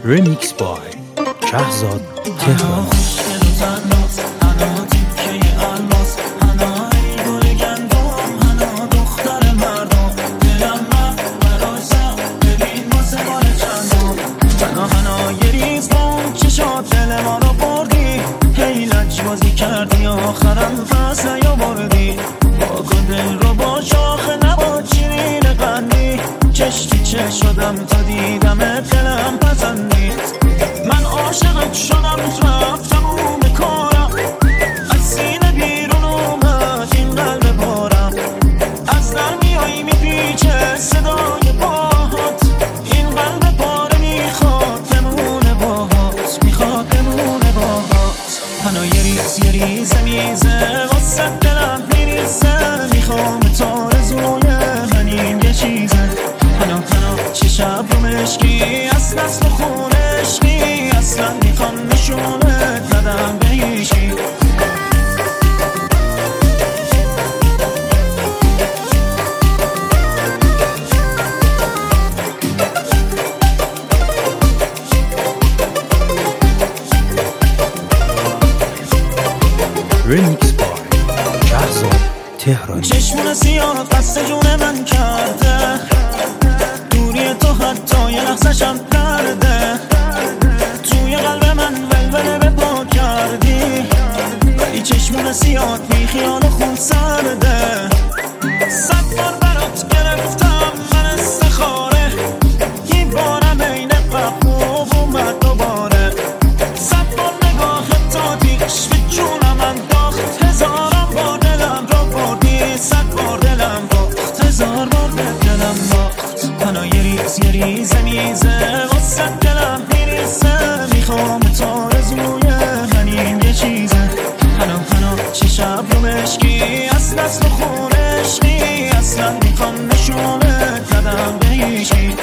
Remix by شهزاد تهران. کردی آخرم پس نیاوردی با دل رو با شاخه نبا چیرین قندی چشتی شدم تا دیدم دلم پسندید من عاشقت شدم رفتم اون کارم از سینه بیرون اومد این قلب بارم از در میایی میپیچه صدای باهات این قلب پاره میخواد بمونه باهات میخواد بمونه باهات تنها یه ریز میزه واسه دلم میریزه میخوام تا رزوی منیم یه چیزه تنها چه شب رو مشکی از نسل خونشکی اصلا میخوام نشونت ندم به هیچی Remix by شهزاد تهران. چشمون سیاه قصد جون من کرده دوری تو حتی یه لحظه شم درده توی قلب من ولوله به پا کردی ولی چشمون سیاه بی خیال خون سرده صد بار برات گرفتم من استخاره یه بارم بین قبوب اومد دوباره صد بار نگاه تا دیش به جونم انداخت هزارم بار دلم رو بردی صد بار دلم باخت هزار بار دلم باخت تنها یه ریز میزه واسه دلم میریزه میخوام تا رزوی منیم یه چیزه تنها چه شب رو مشکی از نسل خونشکی اصلا میخوام نشونت ندم به هیچی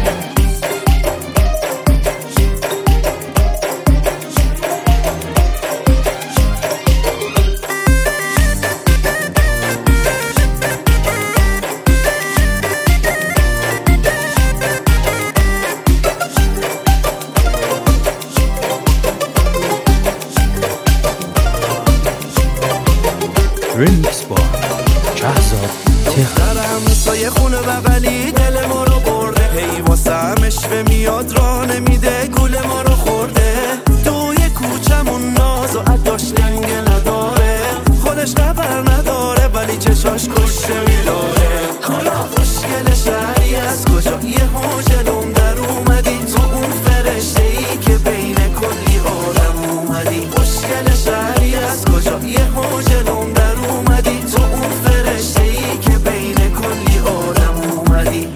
Remix by شهزاد تهران. درم سایه خونه بغلی دل ما رو برده هی واسه همشوه میاد راه نمیده گول ما رو خورده دوی کوچمون ناز و عداش لنگ نداره خودش خبر نداره ولی چشاش کشته میداره حالا مشکل شهری از کجا یه جلوم در اومدی تو اون فرشته ای که بین کلی آدم اومدی مشکل شهری از کجا یه جلوم در اومدی تو اون فرشته ای که بین کلی آدم اومدی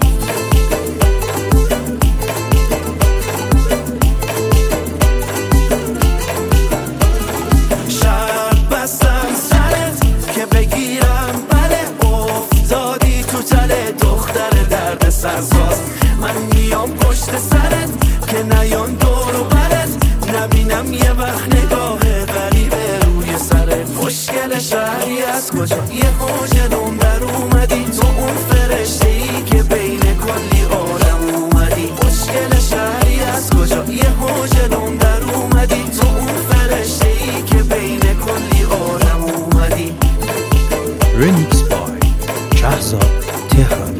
شرط بستم سرت که بگیرم بله افتادی تو تله دختر درد سرساز من میام پشت سرت که نیان دور و برت نبینم یه وقت نگاه غریبه روی سرت مشکل شهری از کجا یه جلوم در اومدی تو اون فرشته ای که بین کلی آدم اومدی مشکل شهری از کجا یه جلوم در اومدی تو اون فرشته ای که بین کلی آدم اومدی Remix by شهزاد تهران.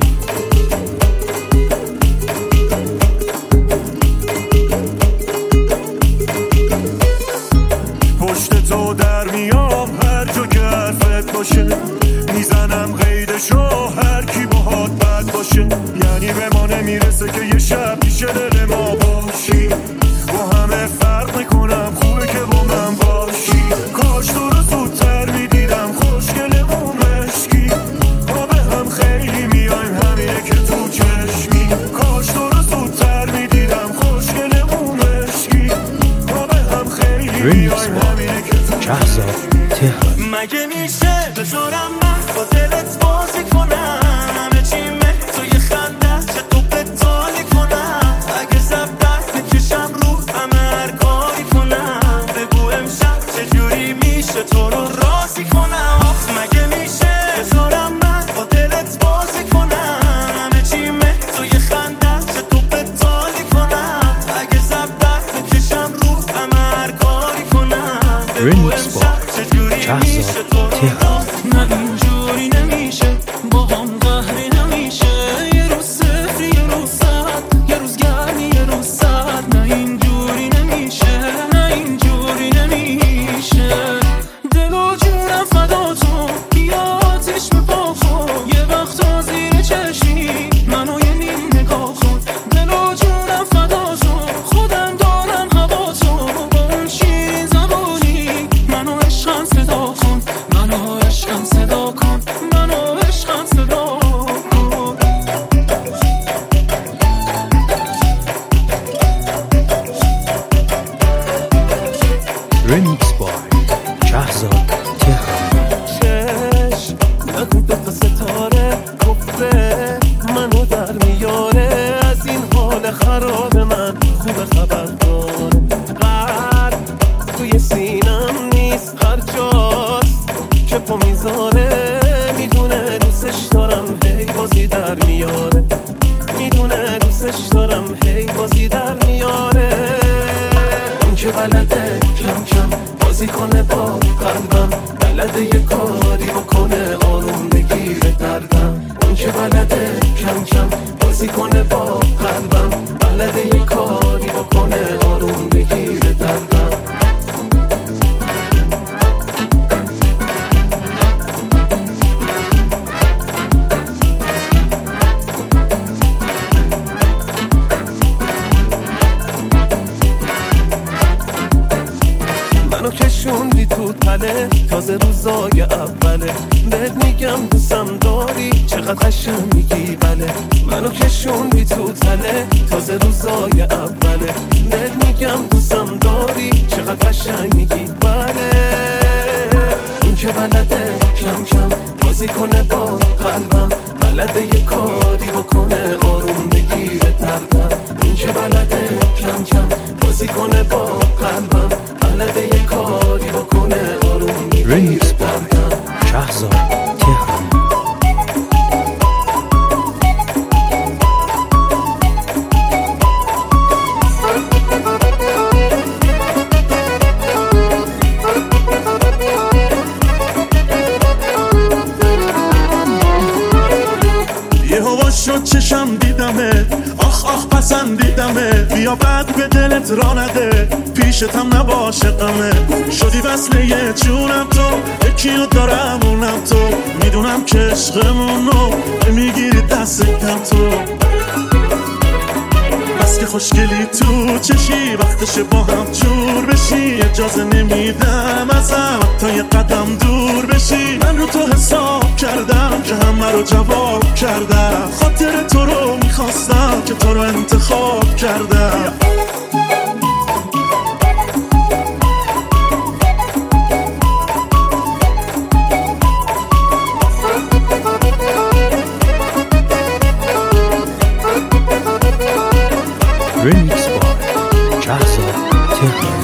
پشت تو در میام هر جا که حرفت باشه میزنم قیدشو هر کی باهات بد باشه یعنی به ما نمیرسه که یه شب پیش دل ما باشی با همه فرق میکنم خوبه که با من باشی کاش تو رو زودتر میدیدم خوشگلمون مشکی ما به هم خیلی میایم همینه که تو چشمی کاش تو رو زودتر میدیدم خوشگلمون مشکی ما به هم خیلی میایم همینه که تو شهزاد تهران. مگه میشه بذارم من با دلت بازی کنم چیمه توی خنده چه تو بتالی کنم اگه زب دست بکشم در میاره، میدونه دوستش دارم هی بازی در میاره. اون که بلده کم کم بازی کنه با قلبم، بلده یه کاری بکنه آروم بگیره دردم. اون که بلده کم کم بازی کنه با قلبم، بلده یه کاری بکنه آروم بگیره دردم. منو کشوندی تو تله، تازه روزای اوله. بهت میگم دوستم داری، چقدر قشنگ میگی بله. منو کشوندی تو تله، تازه روزای اوله. بهت میگم دوستم داری، چقدر قشنگ میگی بله. این که بلده کم کم بازی کنه با قلبم، بلده یه کاری بکنه آروم بگیره دردم. این که بلده کم کم بازی کنه با قلبم، بلده یه کاری بکنه آروم بگیره دردم. شهرزاد تهران. شد چشم دیدمه، آخ آخ پسندیدمه. بیا بعد به دلت را نده، پیشتم نباشه غمه. شدی وصله جونم تو، یکیو دارم اونم تو. میدونم که عشقمونو میگیری دست کم تو. بس که خوشگلی تو چشی، وقتش با هم جور بشی. اجازه نمیدم ازم تا یه قدم دور بشی. من رو تو حساب کردم که همه رو جواب کردم. خاطر تو رو میخواستم که تو رو انتخاب کردم. Remix by شهرزاد تهران.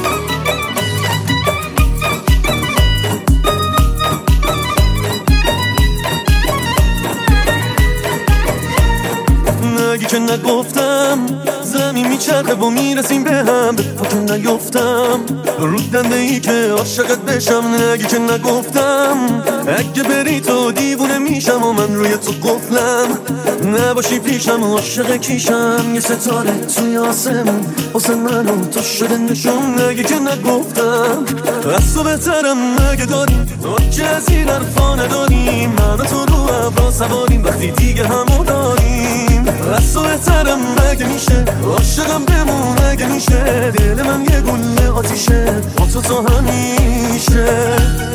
نگی که نگفتم زمین میچرخه و میرسیم به هم، به پا که نیفتم رود دنده ای که عاشقت بشم. نگی که نگفتم اگه بری تو دیوونه میشم و من روی تو قفلم. نباشی پیشم عاشق کیشم، یه ستاره توی آسمون واسه من و تو شده نشون. نگی که نگفتم از تو بهترم اگه داریم که از این حرفا نداریم. من و تو رو ابرا سواریم وقتی دیگه همو داریم. از تو بهترم اگه میشه، عاشقم بمون اگه میشه. دل من یه گله آتیشه با تو همیشه.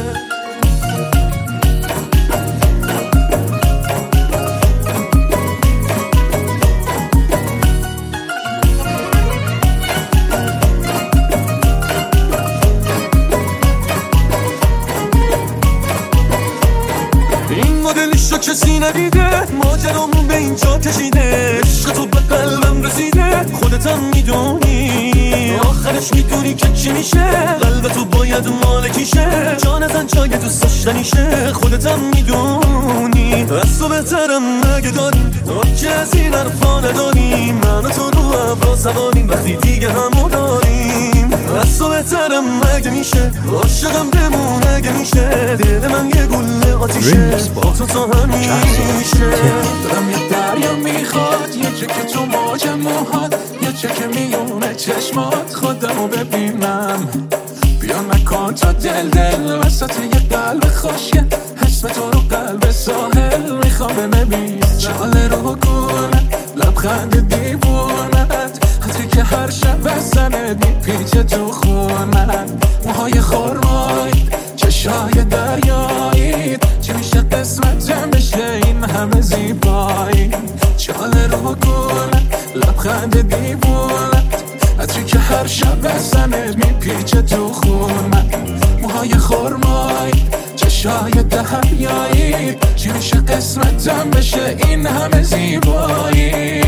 مدلشو کسی ندیده، ماجرامون به اینجا کشیده. عشق تو به قلبم رسیده، خودتم میدونی. آخرش میدونی که چی میشه، قلب تو باید مالکیشه. جان زن جای دوست داشتنیشه، خودتم میدونی. از تو بهترم اگه داریم که از این حرفا نداریم. من و تو رو ابرا سواریم وقتی دیگه همو داریم. از تو بهترم اگه میشه، عاشقم بمون اگه میشه. دل من یه گله آتیشه با تو همیشه. دارم یه دریا میخواد، یه جا که تو موج موهات، یه جا که میونه چشمات خودمو ببینم. بیا نکن تا دل وسط یه قلب خوشگل، اسم تو رو قلب ساحل میخوام ببینم. چاله رو کنه لبخند دیوونت، حتی که هر شب بزنت میپیچه تو خونت. موهای خرمایی چشای دریایی، چی میشه قسمتم بشه این همه زیبایی. چاله رو کنه لبخند دیوونت، حتی که هر شب بزنت میپیچه تو خونت. موهای خرمایی چشای دریایی، چی میشه قسمتم بشه این همه زیبایی.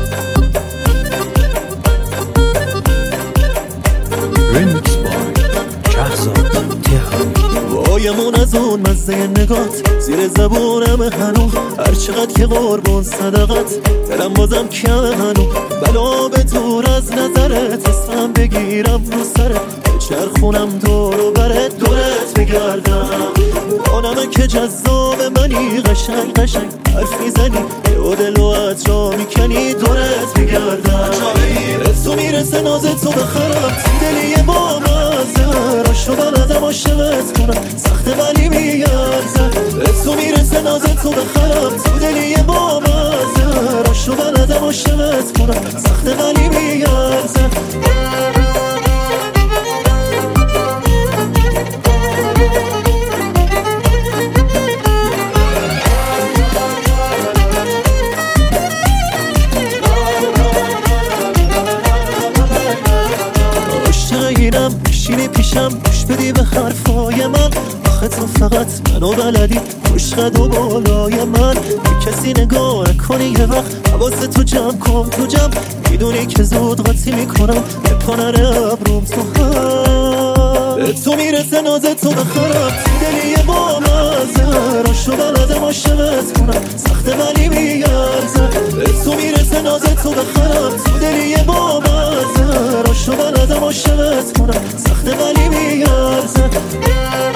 Remix by رویمون از اون مزه نگات زیر زبونم هنو، هر چقدر که قربون صدقت دلم بازم کم هنو. بلا به دور از نظرت اسمم بگیرم رو سرت، چرخونم دور و برت دورت بگردم. آنمه که جذاب منی، قشنگ قشنگ حرف میزنی، و دل و از جا میکنی دورت بگردم. تو میرسه نازت تو بخرم، دلی با مزه راشو بلدم عاشقت کنم، سخته ولی میارزه. تو میرسه نازت تو بخرم، دلی با مزه راشو بلدم عاشقت کنم، سخته ولی میارزه. میشینی پیشم گوش بدی به حرفای من، آخه تو فقط منو بلدی عشقت و بالای من. به کسی نگاه نکنی یه وقت، حواس تو جمع کن تو جمع، میدونی که زود قاطی میکنم به پانر ابروم تو هم. تو میرسه نازت تو بخرم، دلی با مزه راشو بلدم عاشقت کنم، سخته ولی میارزه. تو میرسه نازت تو بخرم، دلی با مزه راشو بلدم عاشقت کنم، سخته ولی میارزه.